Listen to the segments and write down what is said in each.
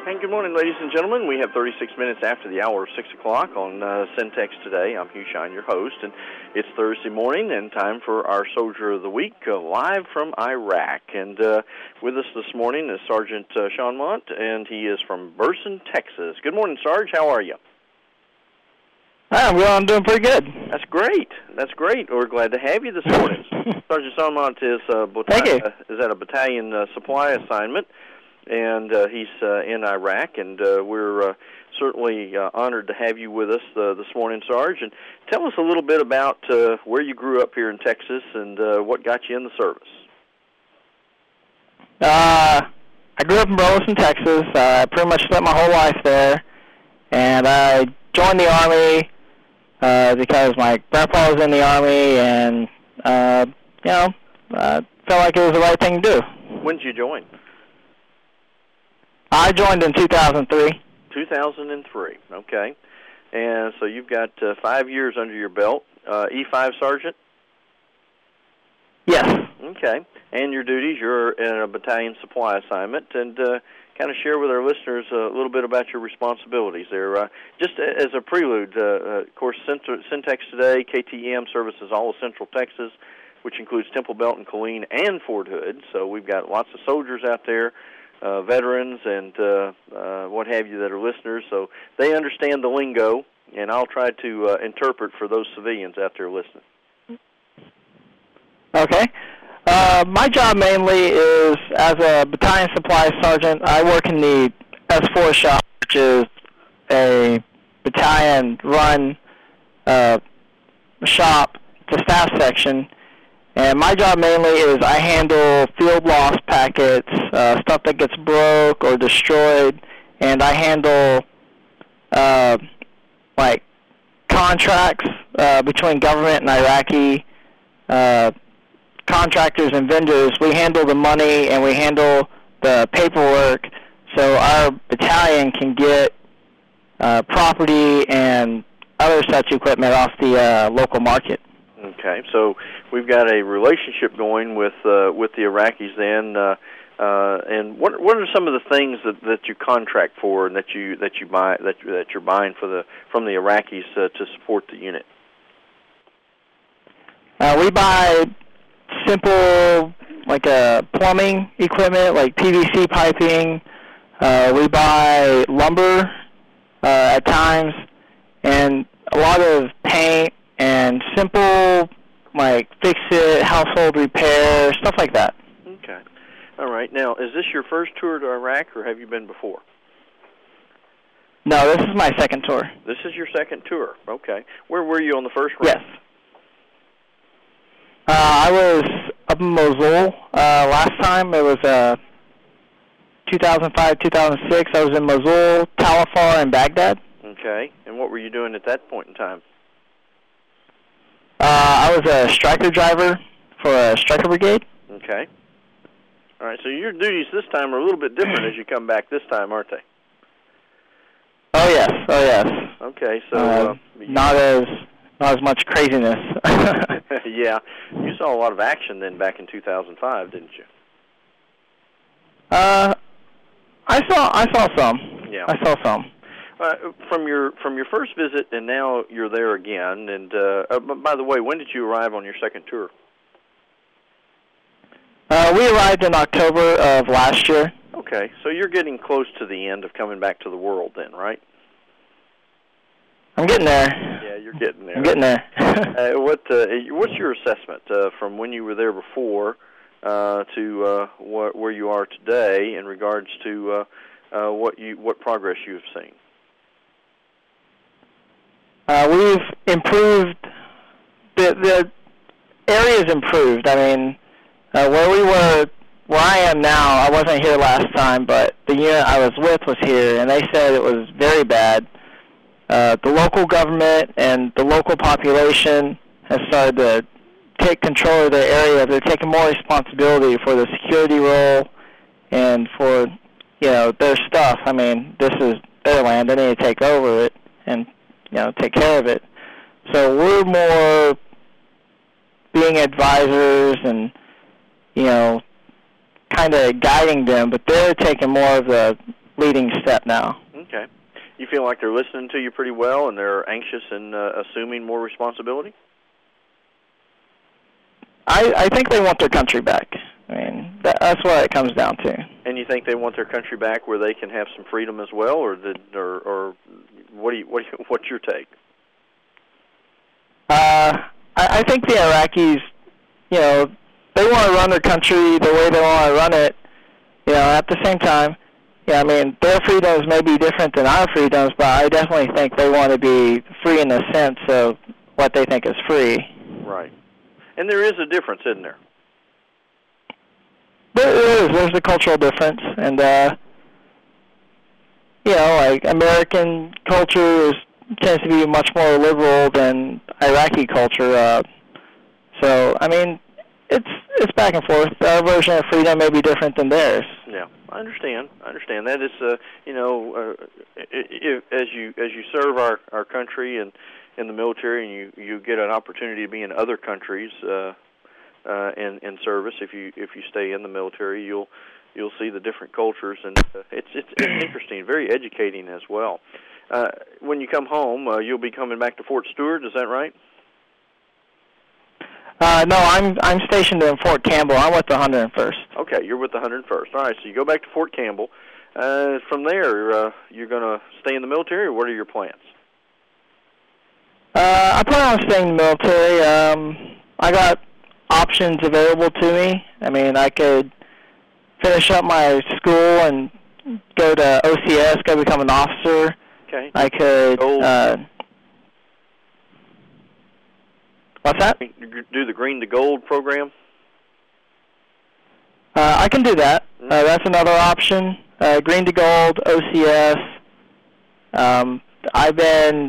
And good morning, ladies and gentlemen. We have 36 minutes after the hour of 6 o'clock on Syntex Today. I'm Hugh Shine, your host, and it's Thursday morning and time for our Soldier of the Week, live from Iraq. And with us this morning is Sergeant Sean Mont, and he is from Burson, Texas. Good morning, Sarge. How are you? I'm doing pretty good. That's great. That's great. We're glad to have you this morning. Sergeant Sean Mont is at a battalion supply assignment, and he's in Iraq, and we're certainly honored to have you with us this morning, Sarge. And tell us a little bit about where you grew up here in Texas and what got you in the service. I grew up in Burleson, Texas. I pretty much spent my whole life there, and I joined the Army because my grandpa was in the Army, and felt like it was the right thing to do. When did you join? I joined in 2003. 2003, okay. And so you've got 5 years under your belt. E5 Sergeant? Yes. Okay. And your duties, you're in a battalion supply assignment, and kind of share with our listeners a little bit about your responsibilities there. Just as a prelude, of course, Syntex Today, KTEM services all of Central Texas, which includes Temple Belt and Killeen and Fort Hood. So we've got lots of soldiers out there, veterans and what have you that are listeners, so they understand the lingo, and I'll try to interpret for those civilians out there listening. Okay. My job mainly is as a battalion supply sergeant. I work in the S4 shop, which is a battalion-run shop, the staff section. And my job mainly is I handle field loss packets, stuff that gets broke or destroyed, and I handle contracts between government and Iraqi contractors and vendors. We handle the money and we handle the paperwork, so our battalion can get property and other such equipment off the local market. Okay, so we've got a relationship going with the Iraqis then, and what are some of the things that you contract for and that you buy that you're buying from the Iraqis to support the unit? We buy simple plumbing equipment like PVC piping. We buy lumber at times, and a lot of paint and simple, fix-it, household repair, stuff like that. Okay. All right. Now, is this your first tour to Iraq, or have you been before? No, this is my second tour. This is your second tour. Okay. Where were you on the first round? Yes. I was up in Mosul last time. It was 2005, 2006. I was in Mosul, Talafar, and Baghdad. Okay. And what were you doing at that point in time? I was a striker driver for a striker brigade. Okay. All right, so your duties this time are a little bit different as you come back this time, aren't they? Oh, yes. Okay, so... not as much craziness. Yeah. You saw a lot of action then back in 2005, didn't you? I saw some. Yeah. I saw some. From your first visit, and now you're there again. And by the way, when did you arrive on your second tour? We arrived in October of last year. Okay, so you're getting close to the end of coming back to the world, then, right? I'm getting there. Yeah, you're getting there. I'm getting there. What's your assessment from when you were there before to where you are today in regards to what progress you've seen? We've improved. The area's improved. I mean, where I am now, I wasn't here last time, but the unit I was with was here, and they said it was very bad. The local government and the local population has started to take control of the area. They're taking more responsibility for the security role and for, their stuff. I mean, this is their land. They need to take over it and, take care of it. So we're more being advisors and, kind of guiding them, but they're taking more of the leading step now. Okay. You feel like they're listening to you pretty well, and they're anxious and assuming more responsibility? I think they want their country back. I mean, that's what it comes down to. And you think they want their country back where they can have some freedom as well, or what's your take? I think the Iraqis, they want to run their country the way they want to run it. At the same time, I mean, their freedoms may be different than our freedoms, but I definitely think they want to be free in the sense of what they think is free. Right. And there is a difference, isn't there? There is. There's a cultural difference. And, like American culture tends to be much more liberal than Iraqi culture. So, I mean, it's back and forth. Our version of freedom may be different than theirs. Yeah, I understand. That is, as you serve our country and in the military, and you get an opportunity to be in other countries in service. If you stay in the military, you'll see the different cultures, and it's interesting, very educating as well. When you come home, you'll be coming back to Fort Stewart. Is that right? No, I'm stationed in Fort Campbell. I'm with the 101st. Okay, you're with the 101st. All right, so you go back to Fort Campbell. From there, you're going to stay in the military, or what are your plans? I plan on staying in the military. I got options available to me. I mean, I could finish up my school and go to OCS, go become an officer. Okay. I could... what's that? Do the Green to Gold program? I can do that. That's another option. Green to Gold, OCS. I've been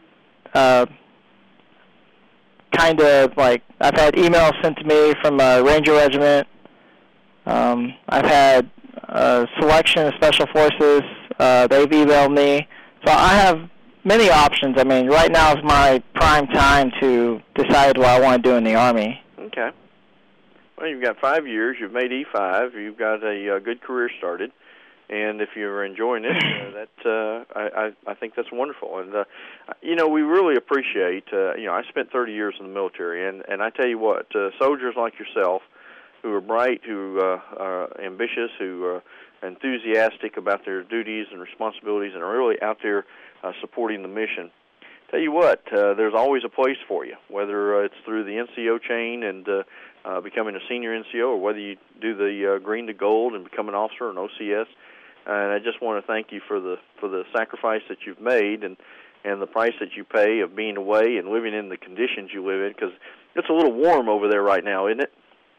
kind of like, I've had emails sent to me from a Ranger Regiment. I've had selection of Special Forces. They've emailed me. So I have many options. I mean, right now is my prime time to decide what I want to do in the Army. Okay. Well, you've got 5 years. You've made E5. You've got a good career started. And if you're enjoying it, I think that's wonderful. And, we really appreciate, I spent 30 years in the military. And I tell you what, soldiers like yourself who are bright, who are ambitious, who are enthusiastic about their duties and responsibilities and are really out there supporting the mission. Tell you what, there's always a place for you, whether it's through the NCO chain and becoming a senior NCO, or whether you do the Green to Gold and become an officer or an OCS. And I just want to thank you for the sacrifice that you've made and the price that you pay of being away and living in the conditions you live in, because it's a little warm over there right now, isn't it?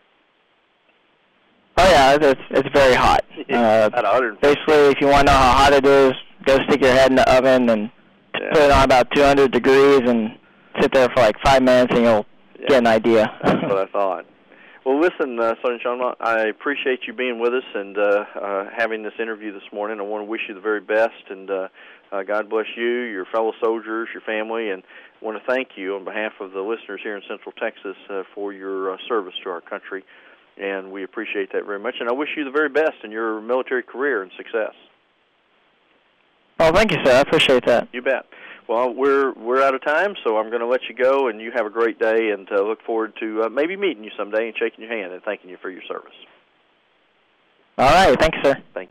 Oh yeah, it's very hot. Basically, if you want to know how hot it is, go stick your head in the oven and put it on about 200 degrees and sit there for like 5 minutes, and you'll get an idea. That's what I thought. Well, listen, Sergeant Sean, I appreciate you being with us and having this interview this morning. I want to wish you the very best, and God bless you, your fellow soldiers, your family, and I want to thank you on behalf of the listeners here in Central Texas for your service to our country, and we appreciate that very much. And I wish you the very best in your military career and success. Oh, thank you, sir. I appreciate that. You bet. Well, we're out of time, so I'm going to let you go, and you have a great day, and look forward to maybe meeting you someday and shaking your hand and thanking you for your service. All right. Thank you, sir. Thank you.